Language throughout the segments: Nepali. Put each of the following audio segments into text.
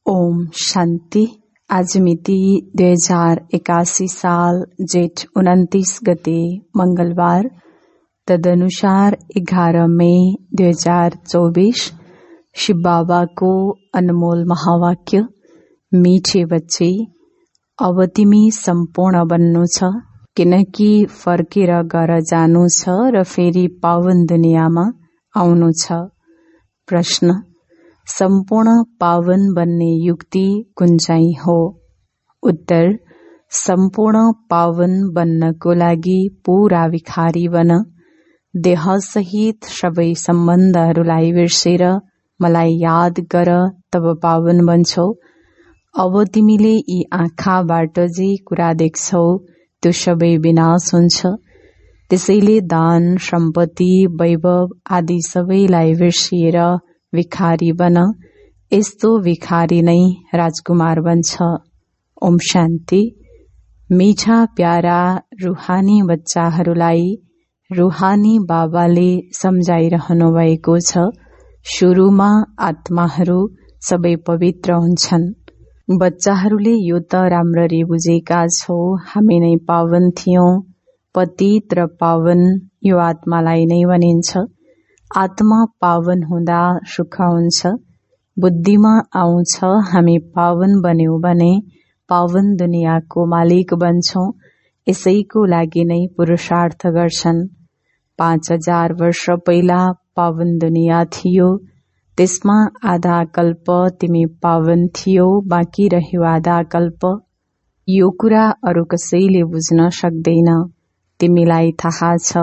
ओम शान्ति। आज मिति 2081 साल जेठ 29 गते मंगलबार, तदनुसार 11 मई 2024। शिव बाबा को अनमोल महावाक्य, मीठे बच्चे, अब तिमी सम्पूर्ण बन्नु छ, किनकि फर्केर घर जानु छ र फेरि पावन दुनियाँमा आउनु छ। प्रश्न: सम्पूर्ण पावन बन्ने युक्ति कुन चाहिँ हो? उत्तर: सम्पूर्ण पावन बन्नको लागि पूरा विखारी बन, देहसहित सबै सम्बन्धहरूलाई बिर्सेर मलाई याद गर, तब पावन बन्छौ। अब तिमीले यी आँखाबाट जे कुरा देख्छौ त्यो सबै विनाश हुन्छ। त्यसैले दान, सम्पत्ति, वैभव आदि सबैलाई बिर्सिएर विखारी बन। यस्तो विखारी नै राजकुमार बन्छ। ओम शान्ति। मीठा प्यारा रूहानी बच्चाहरूलाई रूहानी बाबाले सम्झाइरहनु भएको छ। सुरुमा आत्माहरू सबै पवित्र हुन्छन्। बच्चाहरूले यो त राम्ररी बुझेका छौ, हामी नै पावन थियौं। पतित र पावन यो आत्मालाई नै भनिन्छ। आत्मा पावन हुँदा सुख हुन्छ। बुद्धिमा आउँछ हामी पावन बन्यौं भने पावन दुनियाँको मालिक बन्छौं। यसैको लागि नै पुरुषार्थ गर्छन्। 5000 वर्ष पहिला पावन दुनियाँ थियो। त्यसमा आधा कल्प तिमी पावन थियौ, बाँकी रह्यो आधा कल्प। यो कुरा अरू कसैले बुझ्न सक्दैन। तिमीलाई थाहा छ,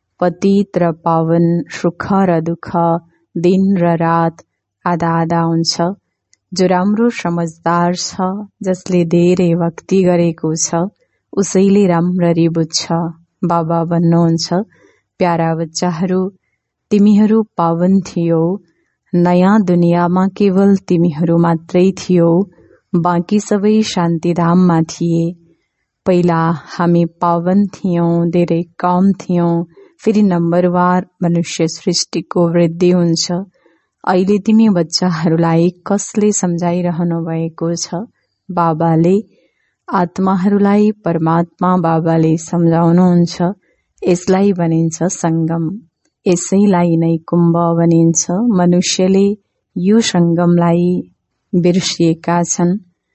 पतित र पावन, सुख र दुःख, दिन र रात आधा आधा हुन्छ। जो राम्रो समझदार छ, जसले धेरै भक्ति गरेको छ, उसैले राम्ररी बुझ्छ। बाबा भन्नुहुन्छ, प्यारा बच्चाहरू, तिमीहरू पावन थियौ। नयाँ दुनियाँमा केवल तिमीहरू मात्रै थियौ, बाँकी सबै शान्तिधाममा थिए। पहिला हामी पावन थियौं, धेरै कम थियौं, फेरि नम्बरवार मनुष्य सृष्टिको वृद्धि हुन्छ। अहिले तिमी बच्चाहरूलाई कसले सम्झाइरहनु भएको छ? बाबाले। आत्माहरूलाई परमात्मा बाबाले सम्झाउनुहुन्छ। यसलाई भनिन्छ संगम। यसैलाई नै कुम्भ भनिन्छ। मनुष्यले यो संगमलाई बिर्सिएका छन्।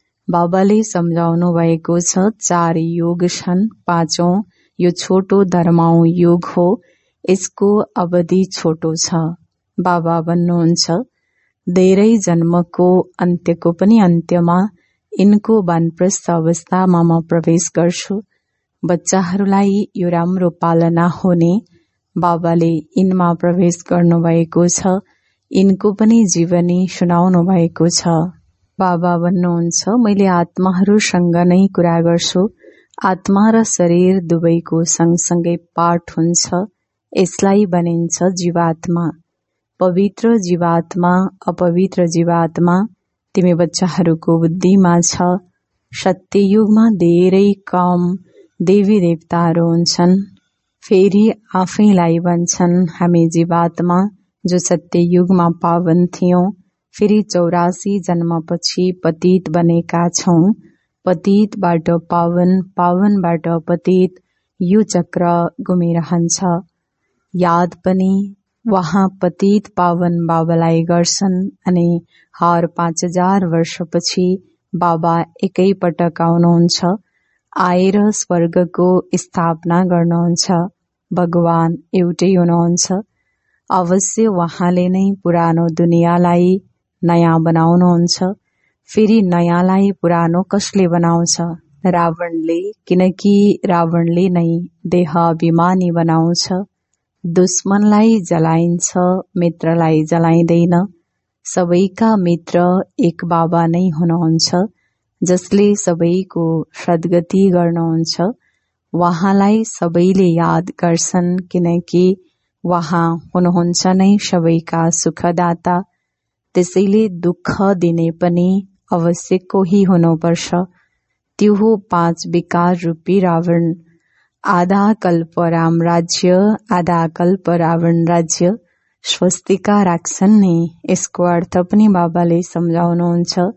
बाबाले सम्झाउनु भएको छ, 4 युग छन्। 5औं यो छोटो धर्माउ युग हो। यसको अवधि छोटो छ। बाबा भन्नुहुन्छ, धेरै जन्मको अन्त्यको पनि अन्त्यमा यिनको वानप्रस्थ अवस्थामा म प्रवेश गर्छु। बच्चाहरूलाई यो राम्रो पालना हुने बाबाले यिनमा प्रवेश गर्नुभएको छ। यिनको पनि जीवनी सुनाउनु भएको छ। बाबा भन्नुहुन्छ, मैले आत्माहरूसँग नै कुरा गर्छु। आत्मा र शरीर दुवैको सँगसँगै पाठ हुन्छ। यसलाई भनिन्छ जीवात्मा। पवित्र जीवात्मा, अपवित्र जीवात्मा तिमी बच्चाहरूको बुद्धिमा छ। सत्ययुगमा धेरै कम देवी देवताहरू हुन्छन्। फेरि आफैलाई भन्छन् हामी जीवात्मा जो सत्ययुगमा पावन थियौं, फेरि 84 जन्मपछि पतित बनेका छौं। पतितबाट पावन, पावनबाट पतित, यो चक्र घुमिरहन्छ। याद पनि वहाँ पतित पावन बाबालाई गर्छन् अनि हर 5000 वर्षपछि बाबा एकैपटक आउनुहुन्छ। आएर स्वर्गको स्थापना गर्नुहुन्छ। भगवान एउटै हुनुहुन्छ। अवश्य वहाँले नै पुरानो दुनियाँलाई नयाँ बनाउनुहुन्छ। फेरि नयाँलाई पुरानो कसले बनाउँछ? रावणले, किनकि रावणले नै देह अभिमानी बनाउँछ। दुश्मनलाई जलाइन्छ, मित्रलाई जलाइँदैन। सबैका मित्र एक बाबा नै हुनुहुन्छ, जसले सबैको सद्गति गर्नुहुन्छ। वहाँलाई सबैले याद गर्छन्, किनकि वहाँ हुनुहुन्छ नै सबैका सुखदाता। त्यसैले दुःख दिने पनि अवश्य कोही हुनुपर्छ। त्यो हो 5 विकार रूपी रावण। आधा कल्प राम राज्य, आधा कल्प रावण राज्य। स्वस्तिका राख्छन् नि, यसको अर्थ पनि बाबाले सम्झाउनुहुन्छ।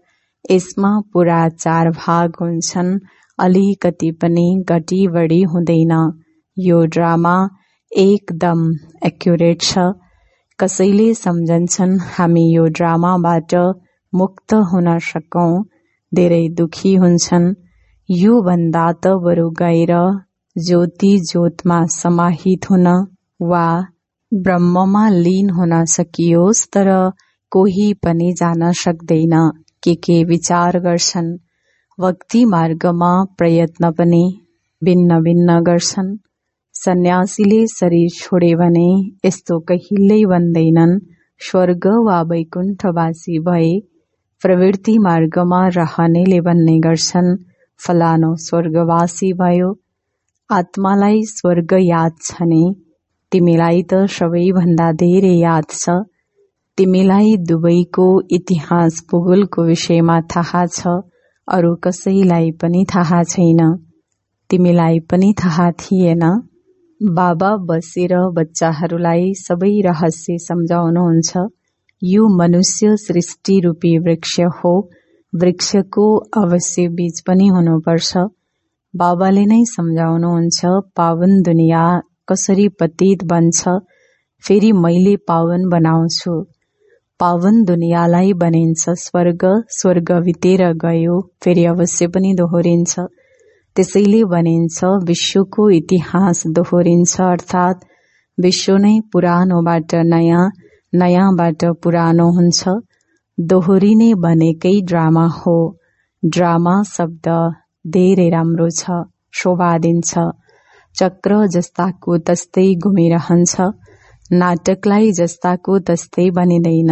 यसमा पुरा 4 भाग हुन्छन्, अलिकति पनि घटी बढी हुँदैन। यो ड्रामा एकदम एक्युरेट छ। कसैले सम्झन्छन् हामी यो ड्रामाबाट मुक्त हुन सकौं, धेरै दुखी हुन्छन्। यो भन्दा त बरु गएर ज्योति ज्योतमा समाहित हुन वा ब्रह्ममा लीन हुन सकियोस्, तर कोही पनि जान सक्दैन के विचार गर्छन्। भक्ति मार्गमा प्रयत्न पनि भिन्न भिन्न गर्छन्। सन्यासीले शरीर छोडे भने यस्तो कहिल्यै भन्दैनन् स्वर्ग वा वैकुण्ठवासी भए। प्रवृत्ति मार्गमा रहनेले भन्ने गर्छन् फलानो स्वर्गवासी भयो। आत्मालाई स्वर्ग याद छ नि? तिमीलाई त सबैभन्दा धेरै याद छ। तिमीलाई दुवैको इतिहास भूगोलको विषयमा थाहा छ, अरू कसैलाई पनि थाहा छैन। तिमीलाई पनि थाहा थिएन। बाबा बसेर बच्चाहरूलाई सबै रहस्य सम्झाउनुहुन्छ। यो मनुष्य सृष्टि रूपी वृक्ष हो। वृक्षको अवश्य बीज पनि हुनुपर्छ। बाबाले नै सम्झाउनुहुन्छ पावन दुनिया कसरी पतित बन्छ, फेरि मैले पावन बनाउँछु। पावन दुनियालाई बनिन्छ स्वर्ग। स्वर्ग बितेर गयो फेरि अवश्य पनि दोहोरिन्छ। त्यसैले भनिन्छ विश्वको इतिहास दोहोरिन्छ, अर्थात् विश्व नै पुरानोबाट नयाँ, नयाँबाट पुरानो हुन्छ। दोहोरिने भनेकै ड्रामा हो। ड्रामा शब्द धेरै राम्रो छ, शोभा दिन्छ। चक्र जस्ताको तस्तै घुमिरहन्छ। नाटकलाई जस्ताको तस्तै बनिँदैन।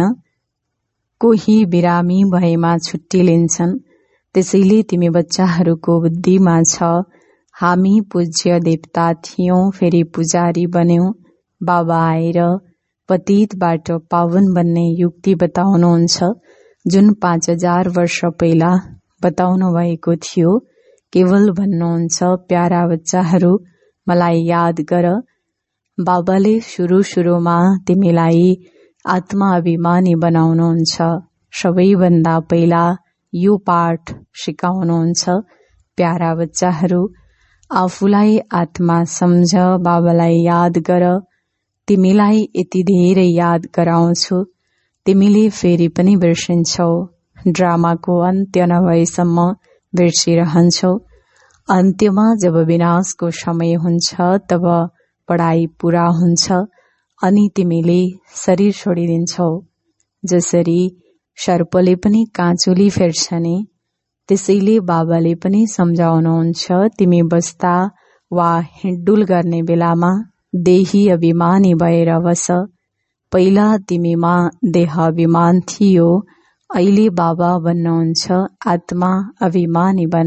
कोही बिरामी भएमा छुट्टी लिन्छन्। त्यसैले तिमी बच्चाहरूको बुद्धिमा छ हामी पूज्य देवता थियौं, फेरि पुजारी बन्यौं। बाबा आएर पतितबाट पावन बन्ने युक्ति बताउनुहुन्छ, जुन 5000 वर्ष पहिला बताउनु भएको थियो। केवल भन्नुहुन्छ प्यारा बच्चाहरू मलाई याद गर। बाबाले सुरुमा तिमीलाई आत्मा अभिमानी बनाउनुहुन्छ। सबैभन्दा पहिला यो पाठ सिकाउनुहुन्छ, प्यारा बच्चाहरू आफूलाई आत्मा सम्झ, बाबालाई याद गर। तिमीलाई यति धेरै याद गराउँछु, तिमीले फेरि पनि बिर्सिन्छौ। ड्रामाको अन्त्य नभएसम्म बिर्सिरहन्छौ। अन्त्यमा जब विनाशको समय हुन्छ तब पढाइ पूरा हुन्छ अनि तिमीले शरीर छोडिदिन्छौ। जसरी सर्पले पनि काँचुली फेर्छ नि, त्यसैले बाबाले पनि सम्झाउनुहुन्छ तिमी बस्दा वा हिँडडुल गर्ने बेलामा देही अभिमानी भएर बस। पहिला तिमीमा देह अभिमान थियो, अहिले बाबा भन्नुहुन्छ आत्मा अभिमानी बन।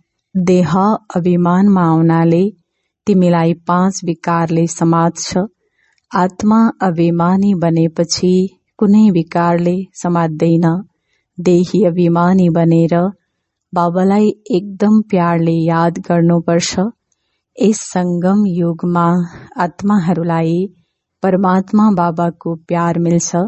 देह अभिमानमा आउनाले तिमीलाई 5 विकारले समात्छ। आत्मा अभिमानी बनेपछि कुनै विकारले समात्दैन। देही अभिमानी बनेर बाबालाई एकदम प्यारले याद गर्नुपर्छ। यस संगम युगमा आत्माहरूलाई परमात्मा बाबाको प्यार मिल्छ।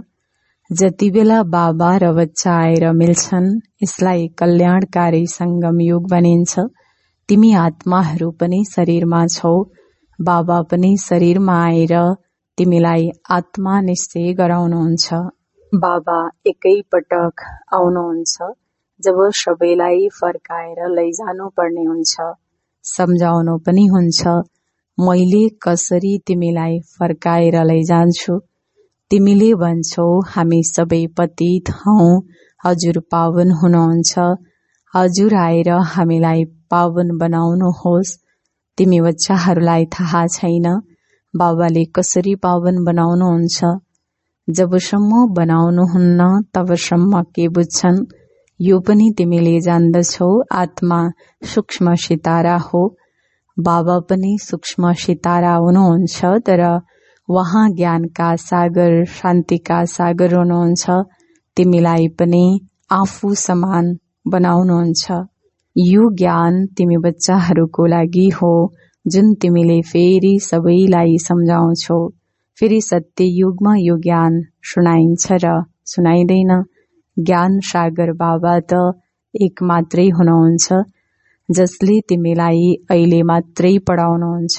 जति बेला बाबा र बच्चा आएर मिल्छन्, यसलाई कल्याणकारी संगम युग भनिन्छ। तिमी आत्माहरू पनि शरीरमा छौ, बाबा पनि शरीरमा आएर तिमीलाई आत्मा निश्चय गराउनुहुन्छ। बाबा एकै पटक आउनुहुन्छ जब सबैलाई फर्काएर लैजानु पर्ने हुन्छ। सम्झाउनु पनि हुन्छ, मैले कसरी तिमीलाई फर्काएर लैजान्छु। तिमीले भन्छौ हामी सबै पतित हौं, हजुर पावन हुनुहुन्छ, हजुर आएर हामीलाई पावन बनाउनुहोस्। तिमी बच्चाहरूलाई थाहा छैन बाबाले कसरी पावन बनाउनुहुन्छ। जबसम्म बनाउनुहुन्न तबसम्म के बुझ्छन्, यो पनि तिमीले जान्दछौ। आत्मा सूक्ष्म सितारा हो, बाबा पनि सूक्ष्म सितारा हुनुहुन्छ, तर वहाँ ज्ञानका सागर, शान्तिका सागर हुनुहुन्छ। तिमीलाई पनि आफू समान बनाउनुहुन्छ। यो ज्ञान तिमी बच्चाहरूको लागि हो, जुन तिमीले फेरि सबैलाई सम्झाउँछौ। फेरि सत्य युगमा यो ज्ञान सुनाइन्छ र सुनाइँदैन। ज्ञान सागर बाबा त एक मात्रै हुनुहुन्छ जसले तिमीलाई अहिले मात्रै पढाउनुहुन्छ।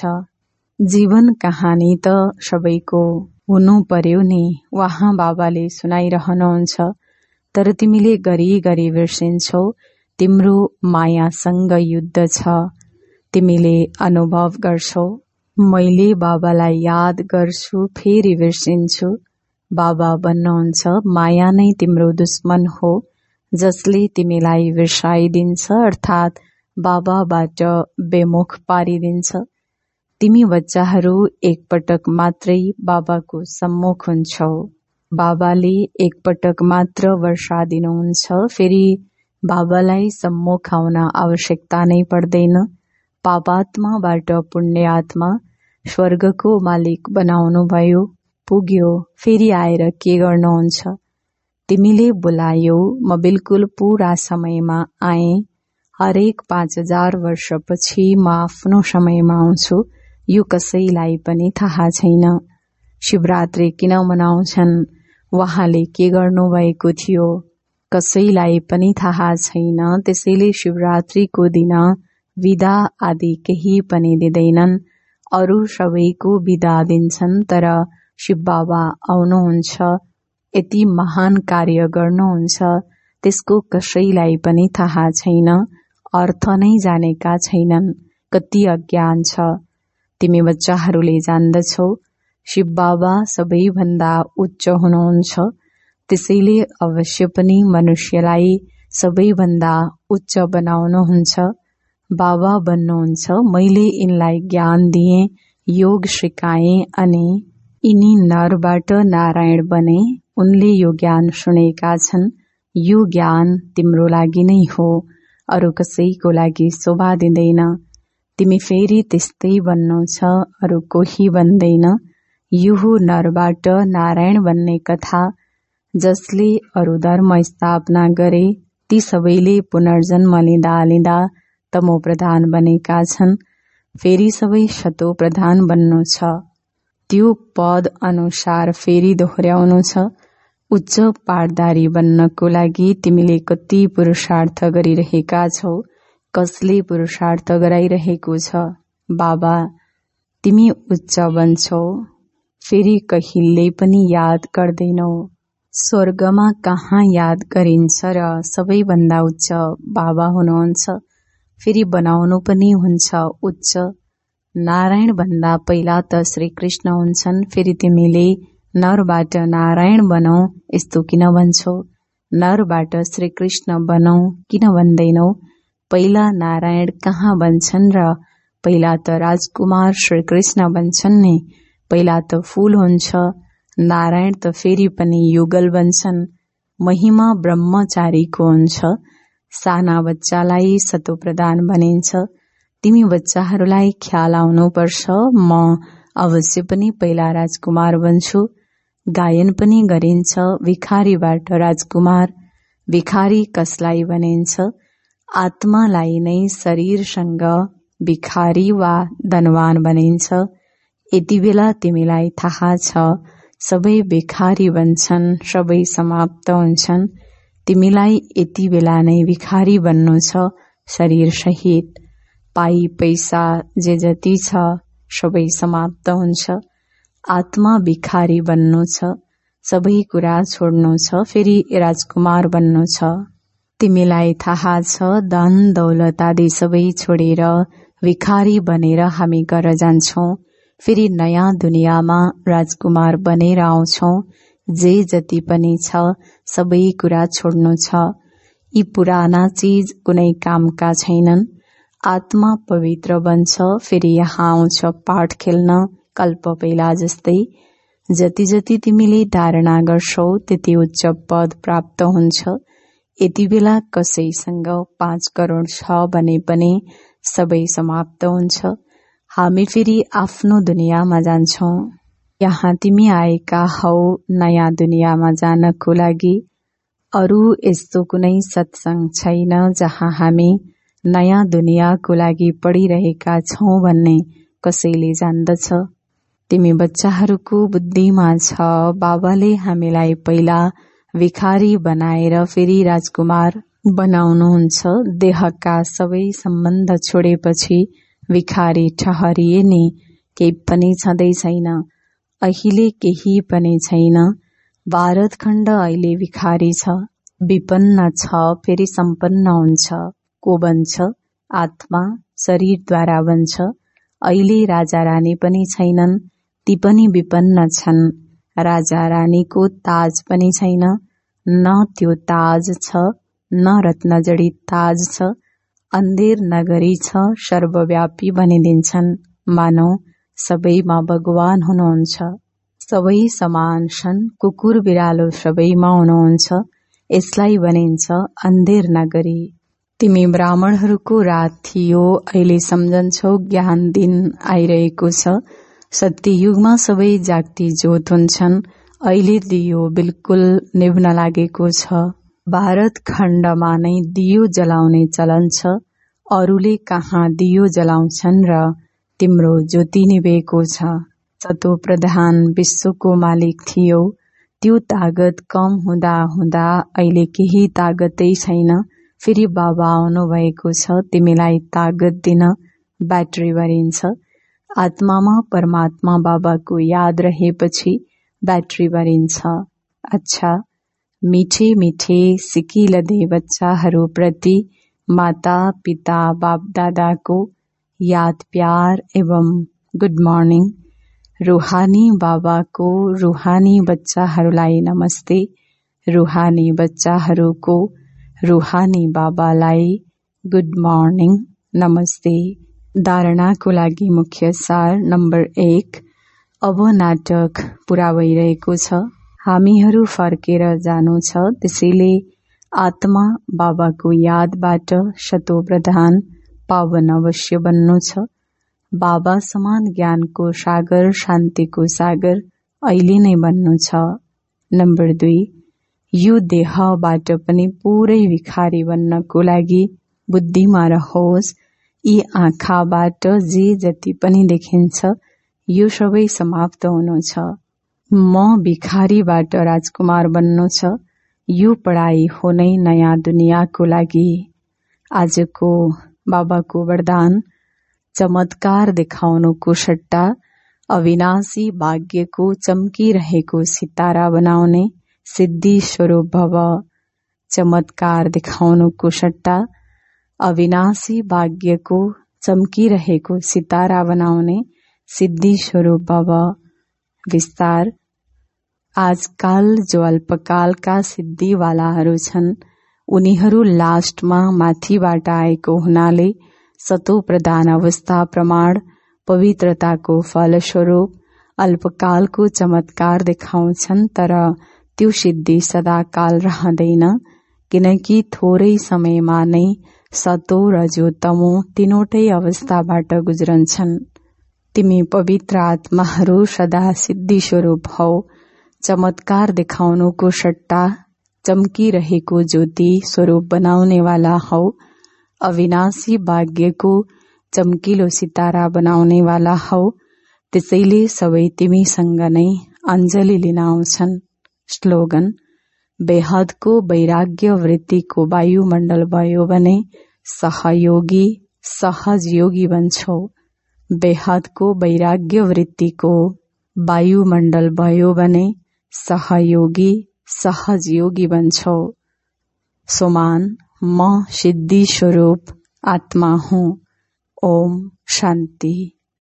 जीवन कहानी त सबैको हुनु पर्यो नि, वहाँ बाबाले सुनाइरहनुहुन्छ। तर तिमीले गरी गरी बिर्सिन्छौ। तिम्रो मायासँग युद्ध छ। तिमीले अनुभव गर्छौ, मैले बाबालाई याद गर्छु फेरि बिर्सिन्छु। बाबा भन्नुहुन्छ माया नै तिम्रो दुश्मन हो जसले तिमीलाई बिर्साइदिन्छ, अर्थात् बाबाबाट बेमुख पारिदिन्छ। तिमी बच्चाहरू एकपटक मात्रै बाबाको सम्मुख हुन्छौ। बाबाले एकपटक मात्र वर्षा दिनुहुन्छ, फेरि बाबालाई सम्मुख आउन आवश्यकता नै पर्दैन। पापात्माबाट पुण्यात्मा स्वर्गको मालिक बनाउनु भयो, पुग्यो, फेरि आएर के गर्नुहुन्छ? तिमीले बोलायौ, म बिल्कुल पूरा समयमा आएँ। हरेक 5000 वर्षपछि म आफ्नो समयमा आउँछु। यो कसैलाई पनि थाहा छैन। शिवरात्रि किन मनाउँछन्? वहाँले के गर्नुभएको थियो? कसैलाई पनि थाहा छैन। त्यसैले शिवरात्रिको दिन विदा आदि केही पनि दिँदैनन्। अरू सबैको विदा दिन्छन्, तर शिव बाबा आउनुहुन्छ, यति महान कार्य गर्नुहुन्छ, त्यसको कसैलाई पनि थाहा छैन। अर्थ नै जानेका छैनन्। कति अज्ञान छ। तिमी बच्चाहरूले जान्दछौ शिव बाबा सबैभन्दा उच्च हुनुहुन्छ। त्यसैले अवश्य पनि मनुष्यलाई सबैभन्दा उच्च बनाउनुहुन्छ। बाबा भन्नुहुन्छ मैले यिनलाई ज्ञान दिएँ, योग सिकाएँ अनि यिनी नरबाट नारायण बने। उनले यो ज्ञान सुनेका छन्। यो ज्ञान तिम्रो लागि नै हो, अरू कसैको लागि शोभा दिँदैन। तिमी फेरि त्यस्तै बन्नु छ, अरू कोही बन्दैन। यो हो नरबाट नारायण बन्ने कथा। जसले अरू धर्म स्थापना गरे ती सबैले पुनर्जन्म लिँदा लिँदा तमो प्रधान बनेका छन्। फेरि सबै सतो प्रधान बन्नु छ। त्यो पद अनुसार फेरि दोहोर्याउनु छ। उच्च पाठदारी बन्नको लागि तिमीले कति पुरुषार्थ गरिरहेका छौ? कसले पुरुषार्थ गराइरहेको छ? बाबा। तिमी उच्च बन्छौ, फेरि कहिले पनि याद गर्दैनौ। स्वर्गमा कहाँ याद गरिन्छ र सबैभन्दा उच्च बाबा हुनुहुन्छ। फेरि बनाउनु पनि हुन्छ उच्च। नारायण भन्दा पहिला त श्री कृष्ण हुन्छन्। फेरि तिमीले नरबाट नारायण बनौ यस्तो किन भन्छौ? नरबाट श्री कृष्ण बनौ किन भन्दैनौ? पहिला नारायण कहाँ बन्छन् र पहिला त राजकुमार श्री कृष्ण बन्छन् नि। पहिला त फूल हुन्छ, नारायण त फेरि पनि युगल बन्छन्। महिमा ब्रह्मचारीको हुन्छ। साना बच्चालाई सतो प्रधान भनिन्छ। तिमी बच्चाहरूलाई ख्याल आउनुपर्छ, म अवश्य पनि पहिला राजकुमार बन्छु। गायन पनि गरिन्छ, भिखारीबाट राजकुमार। भिखारी कसलाई भनिन्छ? आत्मालाई नै शरीरसँग भिखारी वा धनवान भनिन्छ। यति बेला तिमीलाई थाहा छ सबै भिखारी बन्छन्, सबै समाप्त हुन्छन्। तिमीलाई यति बेला नै भिखारी बन्नु छ, शरीर सहित। पाई पैसा जे जति छ सबै समाप्त हुन्छ। आत्मा भिखारी बन्नु छ, सबै कुरा छोड्नु छ, फेरि राजकुमार बन्नु छ। तिमीलाई थाहा छ धन दौलत आदि सबै छोडेर भिखारी बनेर हामी घर जान्छौं। फेरि नयाँ दुनियाँमा राजकुमार बनेर आउँछौं। जे जति पनि छ सबै कुरा छोड्नु छ। यी पुराना चीज कुनै कामका छैनन्। आत्मा पवित्र बन्छ, फेरि यहाँ आउँछ पाठ खेल्न, कल्प पहिला जस्तै। जति जति तिमीले धारणा गर्छौ त्यति उच्च पद प्राप्त हुन्छ। यति बेला कसैसँग 5 करोड छ भने पनि सबै समाप्त हुन्छ। हामी फेरि आफ्नो दुनियाँमा जान्छौं। यहाँ तिमी आएका हौ नयाँ दुनियाँमा जानको लागि। अरू यस्तो कुनै सत्संग छैन जहाँ हामी नयाँ दुनियाँको लागि पढिरहेका छौं भन्ने कसैले जान्दछ। तिमी बच्चाहरूको बुद्धिमा छ बाबाले हामीलाई पहिला भिखारी बनाएर फेरि राजकुमार बनाउनुहुन्छ। देहका सबै सम्बन्ध छोडेपछि भिखारी ठहरिए केही पनि छँदै छैन। अहिले केही पनि छैन। भारतखण्ड अहिले भिखारी छ, विपन्न छ, फेरि सम्पन्न हुन्छ। को बन्छ? आत्मा शरीरद्वारा बन्छ। अहिले राजा रानी पनि छैनन्, ती पनि विपन्न छन्। राजा रानीको ताज पनि छैन, न त्यो ताज छ, न रत्नजडित ताज छ। अन्धेर नगरी छ, सर्वव्यापी भनिदिन्छन्। मानौ सबैमा भगवान हुनुहुन्छ। सबै समान छन्, कुकुर बिरालो सबैमा हुनुहुन्छ। यसलाई भनिन्छ अन्धेर नगरी। तिमी ब्राह्मणहरूको रात थियो, अहिले सम्झन्छौ ज्ञान दिन आइरहेको छ। सत्ययुगमा सबै जाग्ती ज्योत हुन्छन्, अहिले दियो बिल्कुल निभ्न लागेको छ। भारत खण्डमा नै दियो जलाउने चलन छ। अरूले कहाँ दियो जलाउँछन् र तिम्रो ज्योति निभेको छ। सतो प्रधान विश्वको मालिक थियो, त्यो तागत कम हुँदा हुँदा अहिले केही तागतै छैन। फेरि बाबा आउनु भएको छ तिमीलाई तागत दिन। ब्याट्री भरिन्छ। आत्मामा परमात्मा बाबाको याद रहेपछि ब्याट्री भरिन्छ। अच्छा, मिठे मिठे सिकिलदे बच्चाहरू प्रति माता पिता बाप दादाको याद प्यार एवं गुड मर्निङ। रूहानी बाबाको रूहानी बच्चाहरूलाई नमस्ते। रूहानी बच्चाहरूको रूहानी बाबालाई गुड मर्निङ नमस्ते। धारणाको लागि मुख्य सार नम्बर 1। अब नाटक पूरा भइरहेको छ। हामीहरू फर्केर जानु छ, त्यसैले आत्मा बाबाको यादबाट शतो प्रधान पावन अवश्य बन्नु छ। बाबा समान ज्ञानको सागर, शान्तिको सागर अहिले नै बन्नु छ। नम्बर 2। यो देहबाट पनि पुरै भिखारी बन्नको लागि बुद्धिमा रहोस्। यी आँखाबाट जे जति पनि देखिन्छ यो सबै समाप्त हुनु छ। म भिखारीबाट राजकुमार बन्नु छ। यो पढाइ हो नै नयाँ दुनियाँको लागि। आजको बाबाको वरदान चमत्कार देखाउनुको सट्टा अविनाशी भाग्यको चम्किरहेको सितारा बनाउने सिद्धि स्वरूप भव। चमत्कार देखाउनुको सट्टा अविनाशी भाग्यको चम्किरहेको सितारा बनाउने सिद्धि स्वरूप भव। विस्तार। आजकाल जो अल्पकालका सिद्धिवालाहरू छन् उनीहरू लास्टमा माथिबाट आएको हुनाले सतो प्रधान अवस्था प्रमाण पवित्रताको फलस्वरूप अल्पकालको चमत्कार देखाउँछन्, तर त्यो सिद्धि सदाकाल रहँदैन, किनकि थोरै समयमा नै सतो रजो तमो तीनवटै अवस्थाबाट गुज्रन्छन्। तिमी पवित्र आत्माहरू सदा सिद्धि स्वरूप हौ। चमत्कार देखाउनुको सट्टा चम्किरहेको ज्योति स्वरूप बनाउनेवाला हौ। अविनाशी भाग्यको चम्किलो सितारा बनाउनेवाला हौ। त्यसैले सबै तिमीसँग नै अञ्जली लिन आउँछन्। स्लोगन। बेहदको वैराग्य वृत्तिको वायुमण्डल भयो भने सहयोगी सहज योगी बन्छौ। बेहदको वैराग्य वृत्तिको वायुमण्डल भयो भने सहयोगी सहज योगी बन्छौ। सोमान। म सिद्धि स्वरूप आत्मा हूँ। ओम शान्ति।